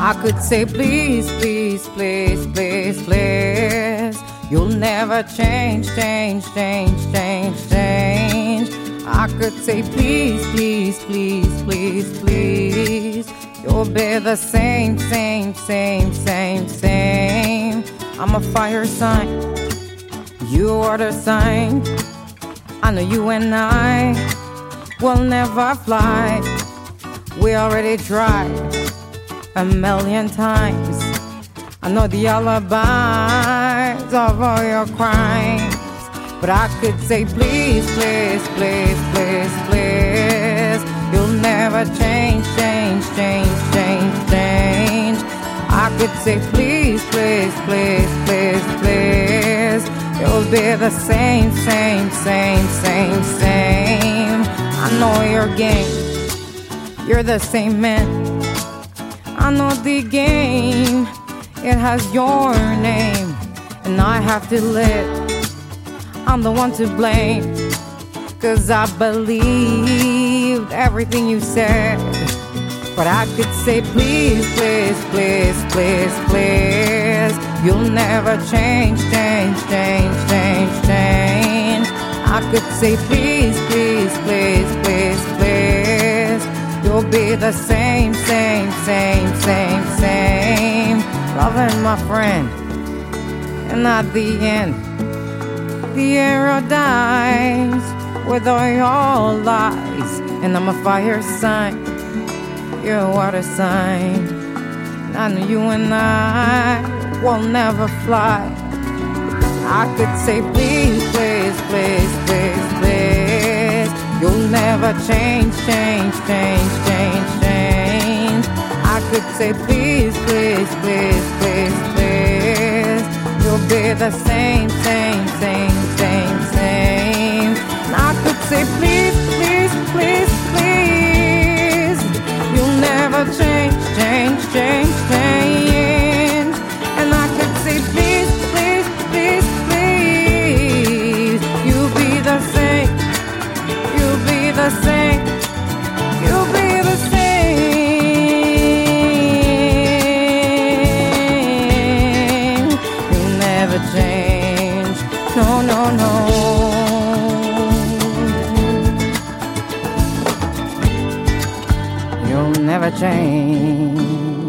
I could say please, please, please, please, please. You'll never change, change, change, change, change. I could say please, please, please, please, please. You'll be the same, same, same, same, same. I'm a fire sign, you are the sign. I know you and I will never fly. We already tried a million times. I know the alibis of all your crimes, but I could say please, please, please, please, please. You'll never change, change, change, change, change. I could say please, please, please, please, please. You'll be the same, same, same, same, same. I know your game, you're the same man. I know the game, it has your name, and I have to live. I'm the one to blame, 'cause I believed everything you said. But I could say please, please, please, please, please. You'll never change, change, change, change, change. I could say please, please, please, please, please. You'll be the same, same, same, same, same. Loving my friend, and at the end, the arrow dies with all your lies. And I'm a fire sign, you're a water sign. And I know you and I will never fly. I could say please, please, please, please, please. You'll never change, change, change, change, change. I could say please, please, please, please, please. You'll be the same, same, same, same, same. And I could say please, please, please, please. You'll never change, change, change, change. And I could say please, please, please, please. You'll be the same, you'll be the same, you'll be the same. You'll never change, no, no, no. You'll never change.